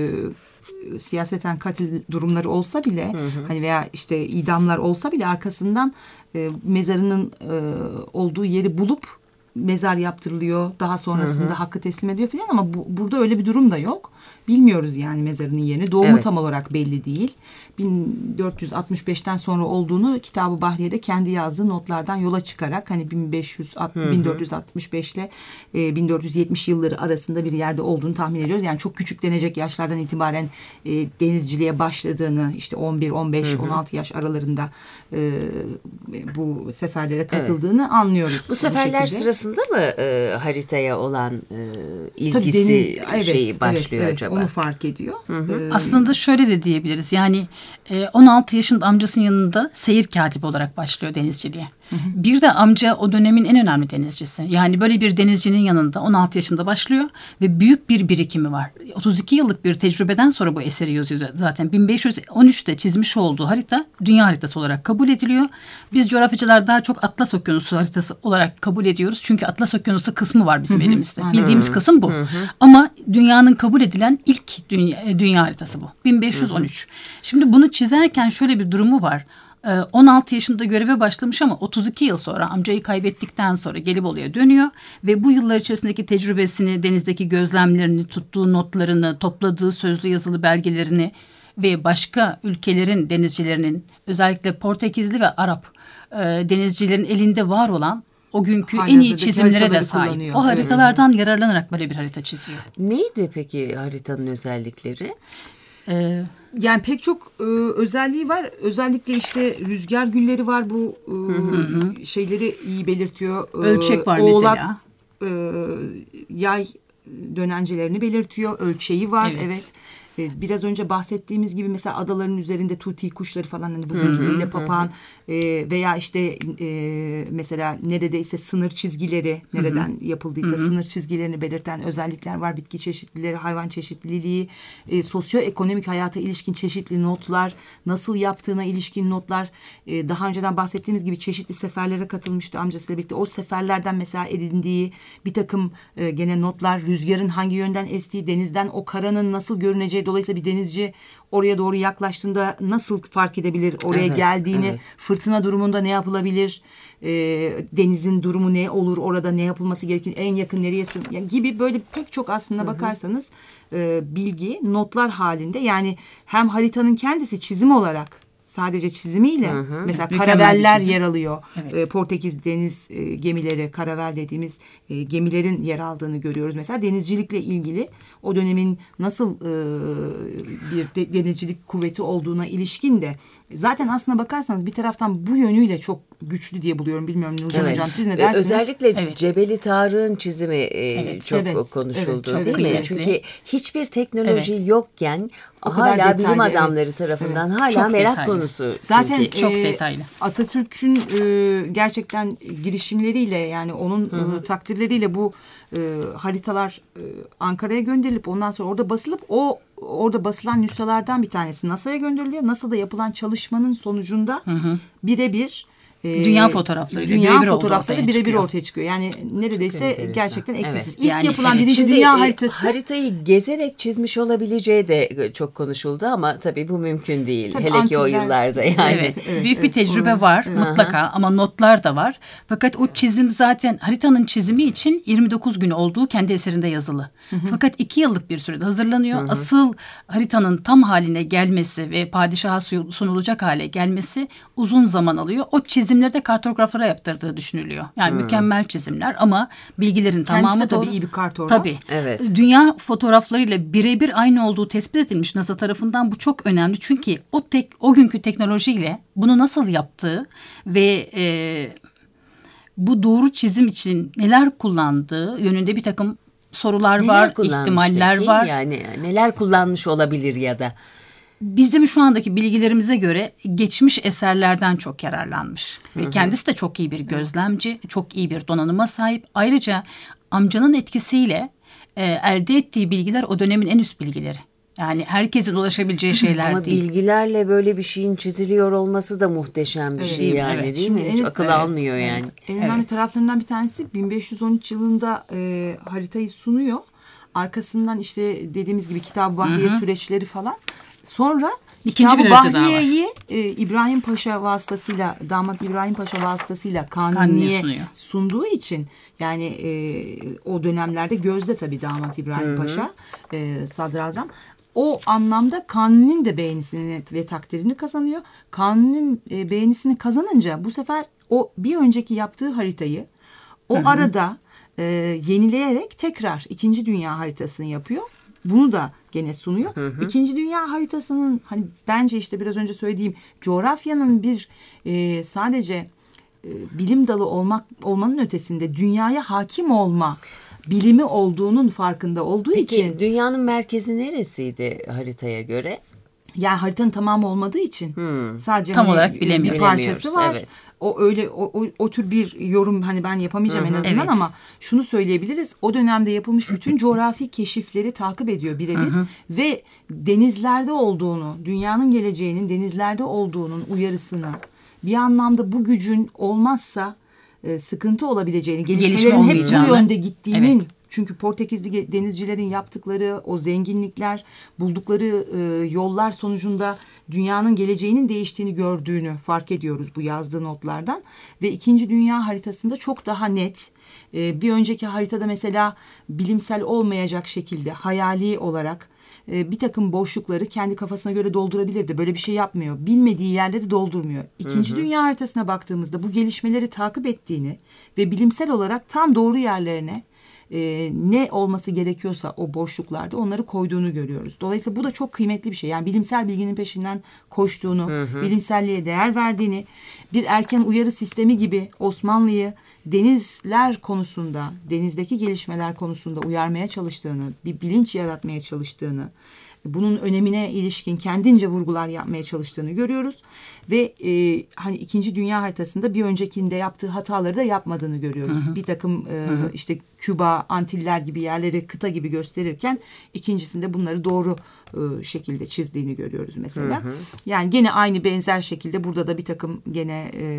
e, siyaseten katil durumları olsa bile hı hı. hani veya işte idamlar olsa bile arkasından e, mezarının e, olduğu yeri bulup mezar yaptırılıyor. Daha sonrasında hı hı. hakkı teslim ediyor falan ama bu, burada öyle bir durum da yok. Bilmiyoruz yani mezarının yerini. Doğumu evet. tam olarak belli değil. bin dört yüz altmış beşten sonra olduğunu Kitab-ı Bahriye'de kendi yazdığı notlardan yola çıkarak hani bin beş yüz bin dört yüz altmış beş ile e, bin dört yüz yetmiş yılları arasında bir yerde olduğunu tahmin ediyoruz. Yani çok küçük denecek yaşlardan itibaren e, denizciliğe başladığını işte on bir, on beş, on altı yaş aralarında e, bu seferlere katıldığını evet. anlıyoruz. Bu seferler bu sırasında mı e, haritaya olan e, ilgisi deniz, evet, şeyi başlıyor evet, acaba? Evet, onu fark ediyor. Hı hı. Ee, Aslında şöyle de diyebiliriz. Yani on altı yaşında amcasının yanında seyir katibi olarak başlıyor denizciliğe. Hı hı. Bir de amca o dönemin en önemli denizcisi. Yani böyle bir denizcinin yanında on altı yaşında başlıyor ve büyük bir birikimi var. otuz iki yıllık bir tecrübeden sonra bu eseri yazıyor zaten. bin beş yüz on üçte çizmiş olduğu harita dünya haritası olarak kabul ediliyor. Biz coğrafyacılar daha çok Atlas Okyanusu haritası olarak kabul ediyoruz. Çünkü Atlas Okyanusu kısmı var bizim hı hı. elimizde. Hı hı. Bildiğimiz kısım bu. Hı hı. Ama dünyanın kabul edilen ilk dünya, dünya haritası bu. bin beş yüz on üç. Hı hı. Şimdi bunu çizerken şöyle bir durumu var. on altı yaşında göreve başlamış ama otuz iki yıl sonra amcayı kaybettikten sonra Gelibolu'ya dönüyor ve bu yıllar içerisindeki tecrübesini, denizdeki gözlemlerini, tuttuğu notlarını, topladığı sözlü yazılı belgelerini ve başka ülkelerin denizcilerinin özellikle Portekizli ve Arap e, denizcilerin elinde var olan o günkü Halihazırda en iyi çizimlere de sahip. O haritalardan evet. yararlanarak böyle bir harita çiziyor. Neydi peki haritanın özellikleri? Ee, yani pek çok e, özelliği var. Özellikle işte rüzgar gülleri var. Bu e, hı hı. şeyleri iyi belirtiyor. Ölçek var Oğlak, mesela. E, yay dönencelerini belirtiyor. Ölçeği var. Evet. evet. Biraz önce bahsettiğimiz gibi mesela adaların üzerinde tuti kuşları falan hani bugünkü dille papağan e, veya işte e, mesela neredeyse sınır çizgileri nereden hı hı. yapıldıysa hı hı. sınır çizgilerini belirten özellikler var. Bitki çeşitlileri, hayvan çeşitliliği, e, sosyoekonomik hayata ilişkin çeşitli notlar, nasıl yaptığına ilişkin notlar. E, daha önceden bahsettiğimiz gibi çeşitli seferlere katılmıştı amcasıyla birlikte. O seferlerden mesela edindiği bir takım e, gene notlar, rüzgarın hangi yönden estiği, denizden o karanın nasıl görüneceği. Dolayısıyla bir denizci oraya doğru yaklaştığında nasıl fark edebilir oraya evet, geldiğini, evet. fırtına durumunda ne yapılabilir, e, denizin durumu ne olur, orada ne yapılması gerekir, en yakın nereye yani gibi böyle pek çok aslında hı hı. bakarsanız e, bilgi notlar halinde yani hem haritanın kendisi çizim olarak sadece çizimiyle hı hı. mesela mükemmel karaveller yer alıyor. Evet. E, Portekiz deniz e, gemileri, karavel dediğimiz e, gemilerin yer aldığını görüyoruz. Mesela denizcilikle ilgili o dönemin nasıl e, bir de, denizcilik kuvveti olduğuna ilişkin de zaten aslına bakarsanız bir taraftan bu yönüyle çok güçlü diye buluyorum. Bilmiyorum Nurcan Evet. Hocam siz ne Ve dersiniz? Özellikle Evet. Cebeli Tarık'ın çizimi e, Evet. çok Evet, konuşuldu evet, çok değil mi? kıymetli. Çünkü hiçbir teknoloji yokken O kadar hala bilim detaylı, adamları evet, tarafından evet. hala Çok merak detaylı. konusu. Zaten çünkü. Çok e, detaylı. Atatürk'ün e, gerçekten girişimleriyle yani onun e, takdirleriyle bu e, haritalar e, Ankara'ya gönderilip ondan sonra orada basılıp o orada basılan nüshalardan bir tanesi NASA'ya gönderiliyor. NASA'da yapılan çalışmanın sonucunda birebir e, Dünya fotoğraflarıyla dünya birebir olduğu fotoğrafları ortaya birebir çıkıyor. ortaya çıkıyor. Yani neredeyse enteresan. gerçekten eksiksiz. Evet. İlk Yani, yapılan evet. birinci Şimdi dünya e, haritası. haritayı gezerek çizmiş olabileceği de çok konuşuldu ama tabii bu mümkün değil. Tabii Hele ki o Antiller- yıllarda yani. Evet, evet, büyük bir evet. tecrübe Onu- var evet. mutlaka ama notlar da var. Fakat o çizim zaten haritanın çizimi için yirmi dokuz gün olduğu kendi eserinde yazılı. Fakat iki yıllık bir sürede hazırlanıyor. Asıl haritanın tam haline gelmesi ve padişaha su- sunulacak hale gelmesi uzun zaman alıyor. O çizimleri de kartograflara yaptırdığı düşünülüyor. Yani mükemmel çizimler ama bilgilerin tamamı Kendisi de doğru. tabii iyi bir kartograf. Tabii. Evet. Dünya fotoğraflarıyla birebir aynı olduğu tespit edilmiş NASA tarafından. Bu çok önemli çünkü o tek o günkü teknolojiyle bunu nasıl yaptığı ve e, bu doğru çizim için neler kullandığı yönünde bir takım sorular Neler var, kullanmış ihtimaller peki? var. Yani neler kullanmış olabilir ya da? Bizim şu andaki bilgilerimize göre geçmiş eserlerden çok yararlanmış. Ve kendisi de çok iyi bir gözlemci, çok iyi bir donanıma sahip. Ayrıca amcanın etkisiyle e, elde ettiği bilgiler o dönemin en üst bilgileri. Yani herkesin ulaşabileceği şeyler Ama değil. bilgilerle böyle bir şeyin çiziliyor olması da muhteşem bir Evet, şey değil mi? yani Evet. değil Şimdi mi? Hiç en- akıl evet, almıyor yani. En önemli taraflarından bir tanesi bin beş yüz on üç yılında e, haritayı sunuyor. Arkasından işte dediğimiz gibi Kitab-ı Bahriye süreçleri falan. Sonra İkinci Kitab-ı bir harita daha var. Bahriye'yi e, İbrahim Paşa vasıtasıyla, damat İbrahim Paşa vasıtasıyla Kanuni'ye Kanuni'ye sunuyor. sunduğu için yani e, o dönemlerde gözde tabii damat İbrahim Paşa, e, sadrazam. O anlamda Kanuni'nin de beğenisini ve takdirini kazanıyor. Kanuni'nin e, beğenisini kazanınca bu sefer o bir önceki yaptığı haritayı o arada e, yenileyerek tekrar ikinci dünya haritasını yapıyor. Bunu da gene sunuyor. İkinci dünya haritasının hani bence işte biraz önce söylediğim coğrafyanın bir e, sadece e, bilim dalı olmak olmanın ötesinde dünyaya hakim olma bilimi olduğunun farkında olduğu Peki için dünyanın merkezi neresiydi haritaya göre? yani haritanın tamamı olmadığı için sadece Tam hani olarak bir bilemiyoruz. parçası Bilemiyoruz, var. evet. O öyle o, o, o tür bir yorum hani ben yapamayacağım en azından Evet. ama şunu söyleyebiliriz. O dönemde yapılmış bütün coğrafi keşifleri takip ediyor birebir ve denizlerde olduğunu, dünyanın geleceğinin denizlerde olduğunun uyarısını bir anlamda bu gücün olmazsa e, sıkıntı olabileceğini, gelişmelerin hep bu olmayacağını. yönde gittiğinin Evet. çünkü Portekizli denizcilerin yaptıkları o zenginlikler, buldukları e, yollar sonucunda dünyanın geleceğinin değiştiğini gördüğünü fark ediyoruz bu yazdığı notlardan. Ve ikinci dünya haritasında çok daha net. E, bir önceki haritada mesela bilimsel olmayacak şekilde hayali olarak e, bir takım boşlukları kendi kafasına göre doldurabilirdi. Böyle bir şey yapmıyor. Bilmediği yerleri doldurmuyor. İkinci dünya haritasına baktığımızda bu gelişmeleri takip ettiğini ve bilimsel olarak tam doğru yerlerine e, ne olması gerekiyorsa o boşluklarda onları koyduğunu görüyoruz. Dolayısıyla bu da çok kıymetli bir şey. Yani bilimsel bilginin peşinden koştuğunu, hı hı. bilimselliğe değer verdiğini, bir erken uyarı sistemi gibi Osmanlı'yı denizler konusunda, denizdeki gelişmeler konusunda uyarmaya çalıştığını, bir bilinç yaratmaya çalıştığını, bunun önemine ilişkin kendince vurgular yapmaya çalıştığını görüyoruz. Ve e, hani ikinci dünya haritasında bir öncekinde yaptığı hataları da yapmadığını görüyoruz. Hı hı. Bir takım e, hı hı. işte Küba, Antiller gibi yerleri kıta gibi gösterirken ikincisinde bunları doğru e, şekilde çizdiğini görüyoruz mesela. Hı hı. Yani gene aynı benzer şekilde burada da bir takım gene e,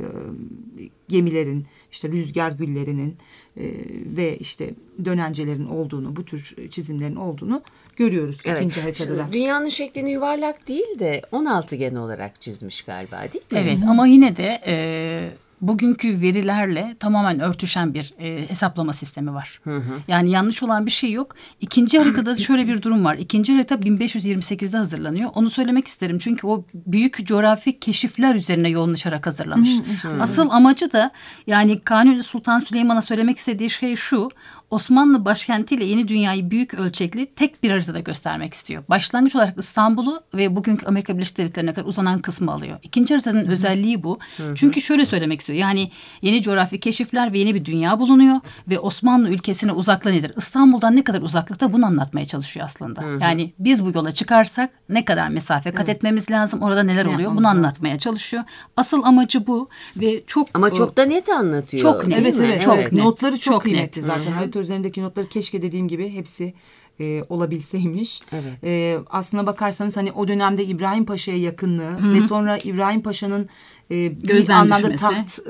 gemilerin, işte rüzgar güllerinin e, ve işte dönencelerin olduğunu, bu tür çizimlerin olduğunu görüyoruz Evet. ikinci haritada da. Dünyanın şeklini yuvarlak değil de on altıgen olarak çizmiş galiba değil mi? Evet ama yine de e, bugünkü verilerle tamamen örtüşen bir e, hesaplama sistemi var. Hı hı. Yani yanlış olan bir şey yok. İkinci haritada şöyle bir durum var. İkinci harita bin beş yüz yirmi sekizde hazırlanıyor. Onu söylemek isterim çünkü o büyük coğrafi keşifler üzerine yoğunlaşarak hazırlamış. Hı, işte, Asıl evet. amacı da yani Kanuni Sultan Süleyman'a söylemek istediği şey şu. Osmanlı başkentiyle yeni dünyayı büyük ölçekli tek bir haritada göstermek istiyor. Başlangıç olarak İstanbul'u ve bugünkü Amerika Birleşik Devletleri'ne kadar uzanan kısmı alıyor. İkinci haritanın Hı-hı. özelliği bu. Hı-hı. Çünkü şöyle söylemek istiyor. Yani yeni coğrafi keşifler ve yeni bir dünya bulunuyor ve Osmanlı ülkesine uzaklığı nedir? İstanbul'dan ne kadar uzaklıkta bunu anlatmaya çalışıyor aslında. Hı-hı. Yani biz bu yola çıkarsak ne kadar mesafe kat evet. etmemiz lazım? Orada neler ne oluyor? Bunu anlatmaya lazım. çalışıyor. Asıl amacı bu ve çok ama çok da net anlatıyor. Çok net. Evet, evet, çok evet. net. Notları çok, çok kıymetli net. zaten. Harita üzerindeki notları keşke dediğim gibi hepsi e, olabilseymiş. Evet. E, aslına bakarsanız hani o dönemde İbrahim Paşa'ya yakınlığı Hı-hı. ve sonra İbrahim Paşa'nın e, bir anlamda taht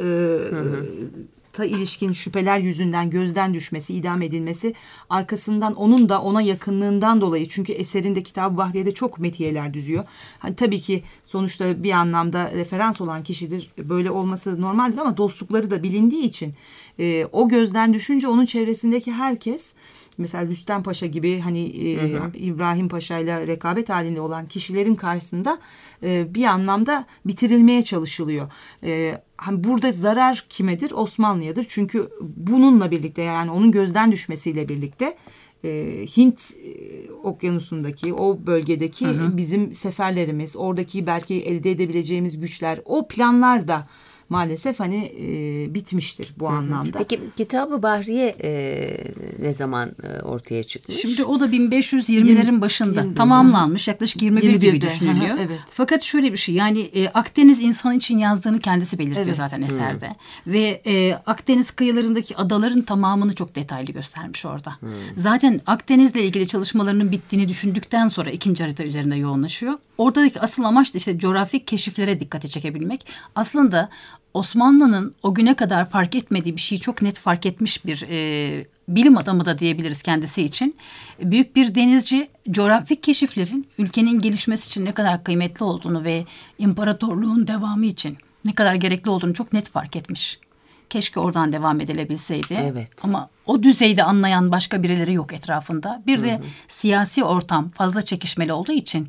e, ta ilişkin şüpheler yüzünden gözden düşmesi, idam edilmesi, arkasından onun da ona yakınlığından dolayı, çünkü eserinde Kitab-ı Bahriye'de çok metiyeler düzüyor. Hani tabii ki sonuçta bir anlamda referans olan kişidir. Böyle olması normaldir ama dostlukları da bilindiği için e, o gözden düşünce onun çevresindeki herkes, mesela Rüstem Paşa gibi hani e, hı hı. İbrahim Paşa ile rekabet halinde olan kişilerin karşısında e, bir anlamda bitirilmeye çalışılıyor. E, hani burada zarar kimedir? Osmanlı'yadır. Çünkü bununla birlikte, yani onun gözden düşmesiyle birlikte e, Hint e, okyanusundaki, o bölgedeki hı hı. bizim seferlerimiz, oradaki belki elde edebileceğimiz güçler, o planlar da maalesef hani e, bitmiştir bu Hı-hı. anlamda. Peki Kitab-ı Bahriye e, ne zaman e, ortaya çıkmış? Şimdi o da bin beş yüz yirmilerin başında yirmi, tamamlanmış. Yaklaşık yirmi bir gibi düşünülüyor. Hı-hı, evet. Fakat şöyle bir şey, yani e, Akdeniz insan için yazdığını kendisi belirtiyor evet. zaten eserde. Hı. Ve e, Akdeniz kıyılarındaki adaların tamamını çok detaylı göstermiş orada. Hı. Zaten Akdeniz'le ilgili çalışmalarının bittiğini düşündükten sonra ikinci harita üzerinde yoğunlaşıyor. Oradaki asıl amaç da işte coğrafik keşiflere dikkati çekebilmek. Aslında Osmanlı'nın o güne kadar fark etmediği bir şeyi çok net fark etmiş bir e, bilim adamı da diyebiliriz kendisi için. Büyük bir denizci, coğrafik keşiflerin ülkenin gelişmesi için ne kadar kıymetli olduğunu ve imparatorluğun devamı için ne kadar gerekli olduğunu çok net fark etmiş. Keşke oradan devam edilebilseydi. Evet. Ama o düzeyde anlayan başka birileri yok etrafında. Bir de hı hı. siyasi ortam fazla çekişmeli olduğu için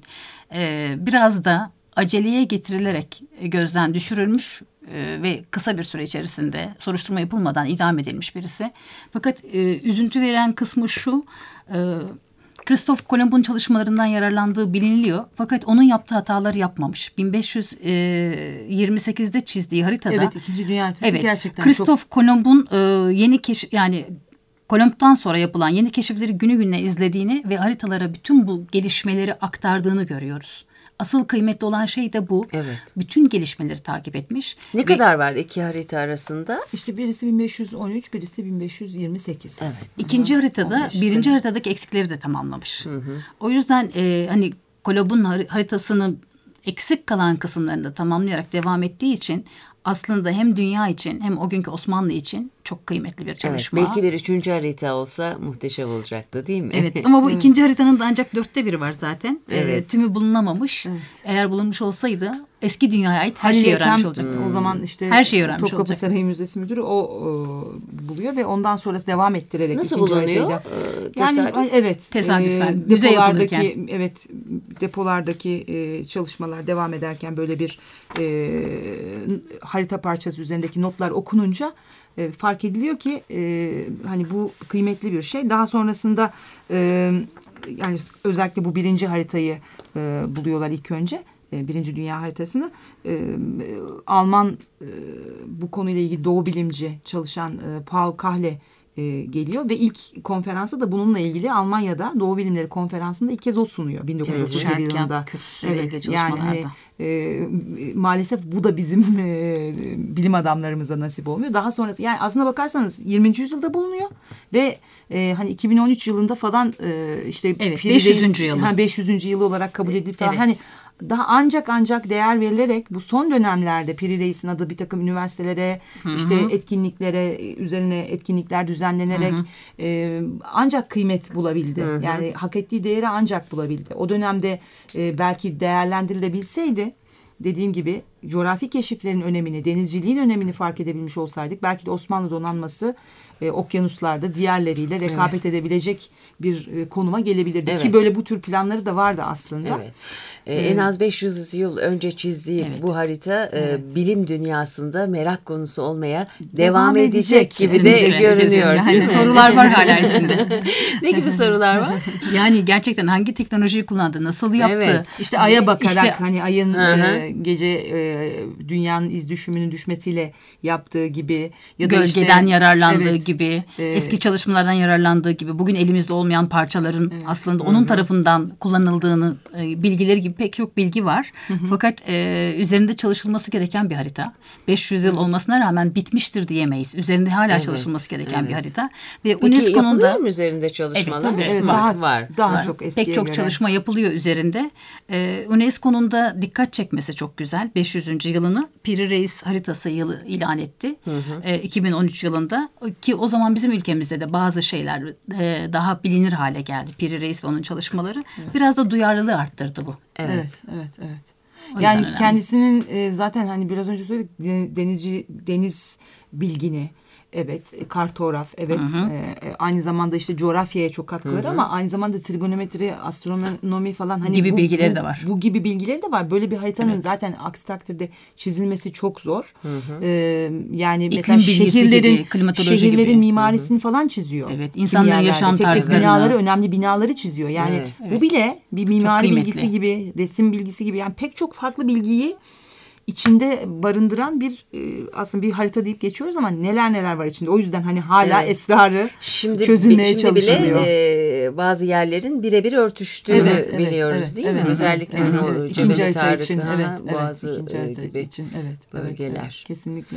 e, biraz da aceleye getirilerek gözden düşürülmüş e, ve kısa bir süre içerisinde soruşturma yapılmadan idam edilmiş birisi. Fakat e, üzüntü veren kısmı şu, e, Christoph Kolomb'un çalışmalarından yararlandığı biliniliyor. Fakat onun yaptığı hataları yapmamış. bin beş yüz yirmi sekizde çizdiği haritada. Evet, İkinci Dünya haritası evet, gerçekten Christoph çok... Kolomb'un e, yeni keşif, yani Kolomb'dan sonra yapılan yeni keşifleri günü gününe izlediğini ve haritalara bütün bu gelişmeleri aktardığını görüyoruz. Asıl kıymetli olan şey de bu. Evet. Bütün gelişmeleri takip etmiş. Ne ve kadar var iki harita arasında? İşte birisi bin beş yüz on üç, birisi bin beş yüz yirmi sekiz. Evet. İkinci haritada birinci sene. haritadaki eksikleri de tamamlamış. Hı hı. O yüzden e, hani Kolomb'un haritasını eksik kalan kısımlarını da tamamlayarak devam ettiği için aslında hem dünya için hem o günkü Osmanlı için çok kıymetli bir çalışma. Evet, belki bir üçüncü harita olsa muhteşem olacaktı değil mi? Evet, ama bu ikinci haritanın da ancak dörtte biri var zaten. Evet. E, tümü bulunamamış. Evet. Eğer bulunmuş olsaydı eski dünyaya ait her şeyi öğrenmiş olacaktı. Hmm. O zaman işte her şeyi öğrenmiş Topkapı olacak. Sarayı Müzesi Müdürü o, o buluyor ve ondan sonrası devam ettirerek nasıl ikinci bulunuyor? Ee, yani evet. Tesadüfen. E, Müze depolardaki yapılırken. evet depolardaki e, çalışmalar devam ederken böyle bir e, harita parçası üzerindeki notlar okununca e, fark ediliyor ki e, hani bu kıymetli bir şey. Daha sonrasında e, yani özellikle bu birinci haritayı e, buluyorlar ilk önce. Birinci Dünya haritasını e, Alman e, bu konuyla ilgili doğu bilimci çalışan e, Paul Kahle e, geliyor ve ilk konferansı da bununla ilgili Almanya'da Doğu Bilimleri Konferansı'nda ilk kez o sunuyor bin dokuz yüz otuz yedi evet, yılında. Evet, yani hani e, maalesef bu da bizim e, bilim adamlarımıza nasip olmuyor. Daha sonrası yani aslına bakarsanız yirminci yüzyılda bulunuyor ve e, hani iki bin on üç yılında falan e, işte evet, beş yüzüncü yılı. Ha, beş yüzüncü yılı olarak kabul edildi falan. Evet. Hani daha ancak ancak değer verilerek bu son dönemlerde Piri Reis'in adı bir takım üniversitelere, hı hı. işte etkinliklere üzerine etkinlikler düzenlenerek hı hı. E, ancak kıymet bulabildi. Hı hı. Yani hak ettiği değeri ancak bulabildi. O dönemde e, belki değerlendirilebilseydi dediğim gibi coğrafi keşiflerin önemini, denizciliğin önemini fark edebilmiş olsaydık belki de Osmanlı donanması e, okyanuslarda diğerleriyle rekabet evet. edebilecek bir e, konuma gelebilirdi. Evet. Ki böyle bu tür planları da vardı aslında. Evet. Ee, en az beş yüz yıl önce çizdiği evet. bu harita evet. e, bilim dünyasında merak konusu olmaya devam, devam edecek gibi de kesinlikle, görünüyor. Yani, değil mi? Sorular var hala içinde. Ne gibi sorular var? Yani gerçekten hangi teknolojiyi kullandı, nasıl yaptı? Evet. İşte Ay'a bakarak işte, hani Ay'ın e, gece e, dünyanın iz düşümünün düşmesiyle yaptığı gibi ya da gölgeden işte, yararlandığı evet, gibi, e, eski çalışmalardan yararlandığı gibi, bugün elimizde olmayan parçaların evet. aslında onun Hı-hı. tarafından kullanıldığını e, bilgileri gibi pek çok bilgi var. Hı-hı. Fakat e, üzerinde çalışılması gereken bir harita. beş yüz yıl Hı-hı. olmasına rağmen bitmiştir diyemeyiz. Üzerinde hala evet. çalışılması gereken evet. bir harita. Ve Peki UNESCO'nun da üzerinde çalışmalar? Evet, evet, daha, var. Daha var. Çok eskiye Pek çok göre. çalışma yapılıyor üzerinde. Ee, UNESCO'nun da dikkat çekmesi çok güzel. beş yüzüncü yılını Piri Reis haritası yılı ilan etti. Hı hı. Ee, iki bin on üç yılında ki o zaman bizim ülkemizde de bazı şeyler e, daha bilinir hale geldi. Piri Reis ve onun çalışmaları. Evet. Biraz da duyarlılığı arttırdı bu. Evet, evet, evet. evet. Yani önemli. Kendisinin e, zaten hani biraz önce söyledik denizci deniz bilgini, evet, kartograf, evet, hı hı. E, aynı zamanda işte coğrafyaya çok katkıları hı hı. ama aynı zamada trigonometri, astronomi falan hani gibi bu, bilgileri bu, de var. Bu gibi bilgileri de var. Böyle bir haritanın evet. zaten aksi takdirde çizilmesi çok zor. Hı hı. E, yani İklim mesela şehirlerin gibi, şehirlerin gibi. mimarisini hı hı. falan çiziyor. Evet, insanların yaşam tarzlarını. Tek tek binaları, önemli binaları çiziyor. Yani evet, evet. bu bile bir mimari bilgisi gibi, resim bilgisi gibi yani pek çok farklı bilgiyi içinde barındıran bir aslında bir harita deyip geçiyoruz ama neler neler var içinde. O yüzden hani hala evet. esrarı şimdi, çözülmeye şimdi çalışılıyor. Bile e, bazı yerlerin birebir örtüştüğünü evet, biliyoruz evet, değil evet, mi? Evet, Özellikle evet, o evet. Cebeli Tarık, için, evet, Boğazı evet, gibi için, evet, bölgeler. Evet, evet, kesinlikle.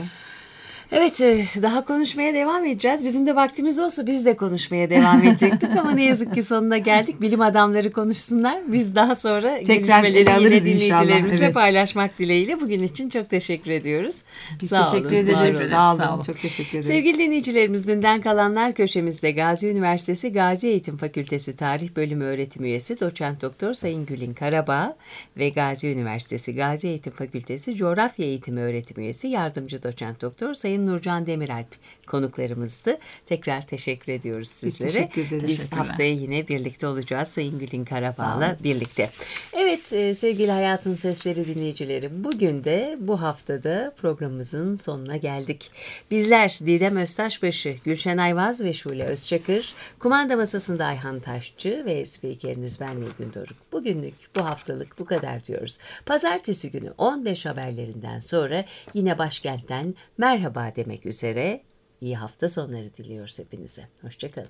Evet, daha konuşmaya devam edeceğiz. Bizim de vaktimiz olsa biz de konuşmaya devam edecektik ama ne yazık ki sonuna geldik. Bilim adamları konuşsunlar. Biz daha sonra tekrar gelişmeleri yine dinleyicilerimizle evet. paylaşmak dileğiyle bugün için çok teşekkür ediyoruz. Biz Sağ teşekkür olun, ederiz. Sağ olun. Sağ olun. Sağ olun. Çok teşekkür ederiz. Sevgili dinleyicilerimiz, dünden kalanlar köşemizde Gazi Üniversitesi Gazi Eğitim Fakültesi Tarih Bölümü öğretim üyesi Doçent Doktor Sayın Gülin Karabağ ve Gazi Üniversitesi Gazi Eğitim Fakültesi Coğrafya Eğitimi öğretim üyesi Yardımcı Doçent Doktor Sayın Nurcan Demiralp konuklarımızdı. Tekrar teşekkür ediyoruz sizlere. Biz teşekkür ederiz. Biz haftaya yine birlikte olacağız Sayın Gülin Karabağ'la birlikte. Evet sevgili Hayatın Sesleri dinleyicileri, bugün de bu haftada programımızın sonuna geldik. Bizler Didem Öztaşbaşı, Gülşen Ayvaz ve Şule Özçakır, kumanda masasında Ayhan Taşçı ve spikeriniz ben Nilgün Doruk. Bugünlük bu haftalık bu kadar diyoruz. Pazartesi günü on beş haberlerinden sonra yine başkentten merhaba demek üzere iyi hafta sonları diliyoruz hepinize. Hoşçakalın.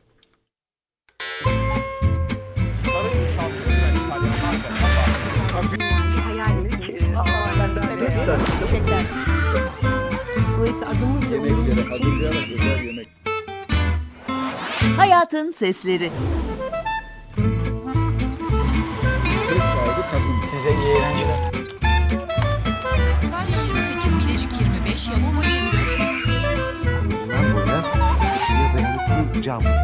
Hayatın Sesleri. Size iyi eğlenceler. Antalya yirmi sekiz, Bilecik yirmi beş, Yalova yirmi dört. Bundan boya ısıya dayanıklı cam.